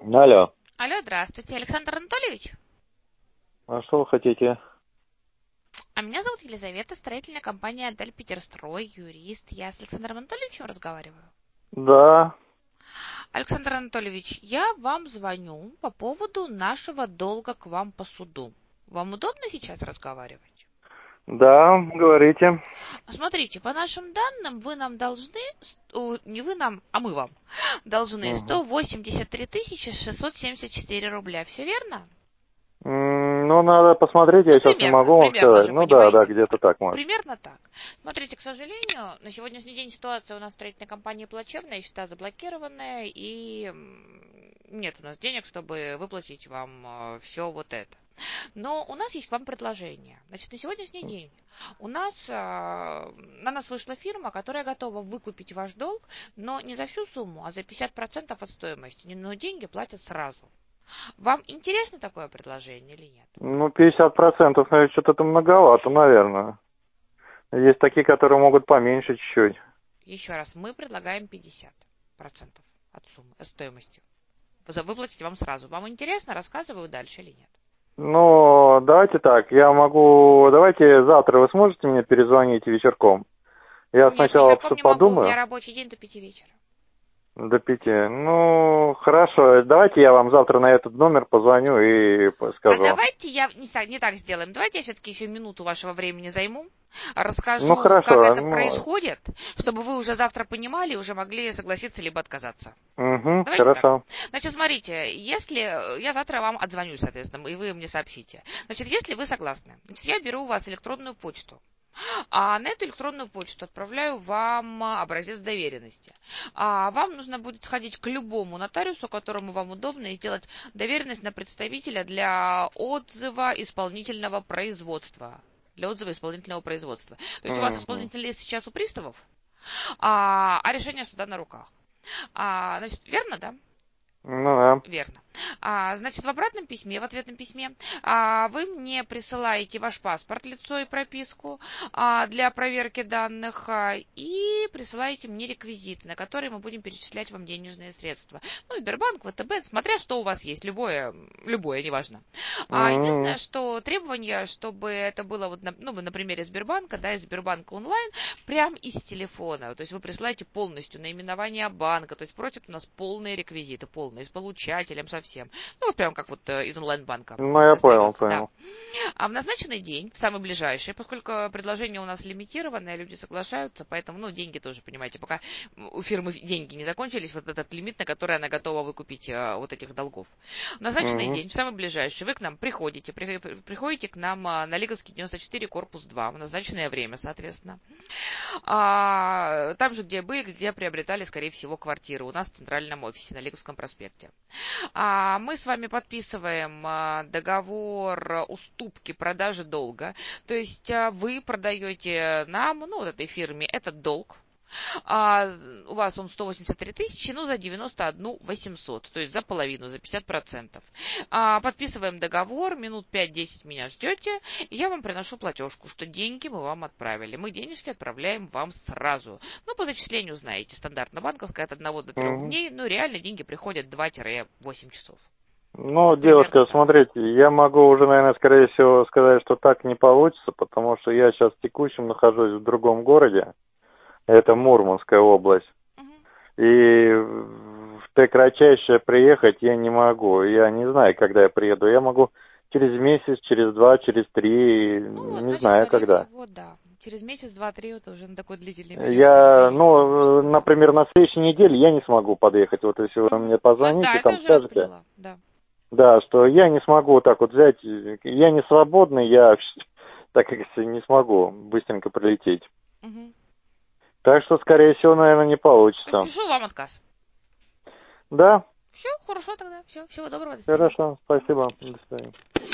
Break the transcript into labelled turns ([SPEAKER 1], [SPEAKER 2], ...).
[SPEAKER 1] Алло.
[SPEAKER 2] Алло, здравствуйте, Александр Анатольевич.
[SPEAKER 1] А что вы хотите?
[SPEAKER 2] А меня зовут Елизавета, строительная компания «Отель Питерстрой», юрист. Я с Александром Анатольевичем разговариваю.
[SPEAKER 1] Да.
[SPEAKER 2] Александр Анатольевич, я вам звоню по поводу нашего долга к вам по суду. Вам удобно сейчас разговаривать?
[SPEAKER 1] Да, говорите.
[SPEAKER 2] Смотрите, по нашим данным, вы нам должны, не вы нам, а мы вам, должны
[SPEAKER 1] Угу.
[SPEAKER 2] 183 674 рубля. Все верно?
[SPEAKER 1] Ну, надо посмотреть, я
[SPEAKER 2] Ну,
[SPEAKER 1] сейчас не
[SPEAKER 2] примерно,
[SPEAKER 1] могу вам
[SPEAKER 2] примерно
[SPEAKER 1] сказать.
[SPEAKER 2] же,
[SPEAKER 1] Ну да,
[SPEAKER 2] понимаете?
[SPEAKER 1] где-то так, может.
[SPEAKER 2] Примерно так. Смотрите, к сожалению, на сегодняшний день ситуация у нас в строительной компании плачевная, счета заблокированная, и нет у нас денег, чтобы выплатить вам все вот это. Но у нас есть к вам предложение. Значит, на сегодняшний день у нас на нас вышла фирма, которая готова выкупить ваш долг, но не за всю сумму, а за 50% от стоимости. Но деньги платят сразу. Вам интересно такое предложение или нет?
[SPEAKER 1] Ну, 50%, наверное, что-то это многовато, наверное. Есть такие, которые могут поменьше чуть-чуть.
[SPEAKER 2] Еще раз, мы предлагаем 50% от суммы, от стоимости. Выплатить вам сразу. Вам интересно? Рассказываю дальше или нет?
[SPEAKER 1] Ну, давайте так, давайте завтра вы сможете мне перезвонить вечерком? Я
[SPEAKER 2] Нет,
[SPEAKER 1] сначала
[SPEAKER 2] вечерком не могу, у меня
[SPEAKER 1] подумаю.
[SPEAKER 2] рабочий день до 5 вечера.
[SPEAKER 1] До 5. Ну, хорошо. Давайте я вам завтра на этот номер позвоню и
[SPEAKER 2] А
[SPEAKER 1] скажу.
[SPEAKER 2] давайте я не так сделаем. Давайте я все-таки еще минуту вашего времени займу.
[SPEAKER 1] Ну,
[SPEAKER 2] Расскажу, как
[SPEAKER 1] хорошо.
[SPEAKER 2] это
[SPEAKER 1] Ну,
[SPEAKER 2] происходит, чтобы вы уже завтра понимали и уже могли согласиться либо отказаться.
[SPEAKER 1] угу,
[SPEAKER 2] Давайте так.
[SPEAKER 1] хорошо.
[SPEAKER 2] Значит, смотрите, если я завтра вам отзвоню, соответственно, и вы мне сообщите. Значит, если вы согласны, значит, я беру у вас электронную почту. А на эту электронную почту отправляю вам образец доверенности. Вам нужно будет сходить к любому нотариусу, которому вам удобно, и сделать доверенность на представителя для отзыва исполнительного производства. Для отзыва исполнительного производства. То есть у вас
[SPEAKER 1] Угу.
[SPEAKER 2] исполнительный лист сейчас у приставов, а решение суда на руках. Значит, верно, да?
[SPEAKER 1] Ну да.
[SPEAKER 2] Верно. Значит, в обратном письме, в ответном письме, вы мне присылаете ваш паспорт, лицо и прописку для проверки данных и присылаете мне реквизиты, на которые мы будем перечислять вам денежные средства. Ну, Сбербанк, ВТБ, смотря что у вас есть, любое, неважно. Единственное,
[SPEAKER 1] Угу.
[SPEAKER 2] что требование, чтобы это было, вот, на примере Сбербанка, да, из Сбербанка онлайн, прям из телефона. То есть вы присылаете полностью наименование банка, то есть просят у нас полные реквизиты, полные, с получателем совсем. Ну, вот прям как вот из онлайн-банка
[SPEAKER 1] Ну, я понял,
[SPEAKER 2] достается, да.
[SPEAKER 1] понял.
[SPEAKER 2] А в назначенный день, в самый ближайший, поскольку предложение у нас лимитированное, люди соглашаются, поэтому, деньги тоже, понимаете, пока у фирмы деньги не закончились, вот этот лимит, на который она готова выкупить вот этих долгов. В назначенный
[SPEAKER 1] Угу.
[SPEAKER 2] день, в самый ближайший, вы к нам приходите к нам на Лиговский 94, корпус 2, в назначенное время, соответственно. Там же, где были, где приобретали, скорее всего, квартиру. У нас в центральном офисе на Лиговском проспекте. Мы с вами подписываем договор уступки продажи долга. То есть вы продаете нам, вот этой фирме, этот долг. А у вас он 183 тысячи, за 91 800, то есть за половину, за 50%. Подписываем договор, минут 5-10 меня ждете, и я вам приношу платежку, что деньги мы вам отправили. Мы денежки отправляем вам сразу. По зачислению, знаете, стандартно банковская от 1 до 3
[SPEAKER 1] Угу.
[SPEAKER 2] дней, реально деньги приходят 2-8 часов.
[SPEAKER 1] Ну,
[SPEAKER 2] Примерно
[SPEAKER 1] девушка,
[SPEAKER 2] так.
[SPEAKER 1] смотрите, я могу уже, наверное, скорее всего сказать, что так не получится, потому что я сейчас в текущем нахожусь в другом городе. Это
[SPEAKER 2] Мгм,
[SPEAKER 1] Мурманская область.
[SPEAKER 2] мгм.
[SPEAKER 1] И в кратчайшее приехать я не могу. Я не знаю, когда я приеду. Я могу через месяц, через два, через три, не
[SPEAKER 2] Значит,
[SPEAKER 1] знаю
[SPEAKER 2] скорее
[SPEAKER 1] когда.
[SPEAKER 2] всего, да. Через месяц, два, три, это уже на такой длительный период, к
[SPEAKER 1] Я,
[SPEAKER 2] сожалению, не получится, да.
[SPEAKER 1] например, на следующей неделе я не смогу подъехать. Вот если вы
[SPEAKER 2] Мгм.
[SPEAKER 1] мне позвоните,
[SPEAKER 2] Да, это
[SPEAKER 1] там
[SPEAKER 2] я уже вас
[SPEAKER 1] скажете,
[SPEAKER 2] поняла, да.
[SPEAKER 1] да, что я не смогу вот так вот взять, я не свободный, я, так как говорится, не смогу быстренько прилететь.
[SPEAKER 2] Мгм.
[SPEAKER 1] Так что, скорее всего, наверное, не
[SPEAKER 2] То есть
[SPEAKER 1] получится.
[SPEAKER 2] пишу вам отказ.
[SPEAKER 1] Да,
[SPEAKER 2] Все, хорошо тогда. Все, всего доброго, до свидания.
[SPEAKER 1] хорошо,
[SPEAKER 2] Мгм.
[SPEAKER 1] спасибо, до свидания.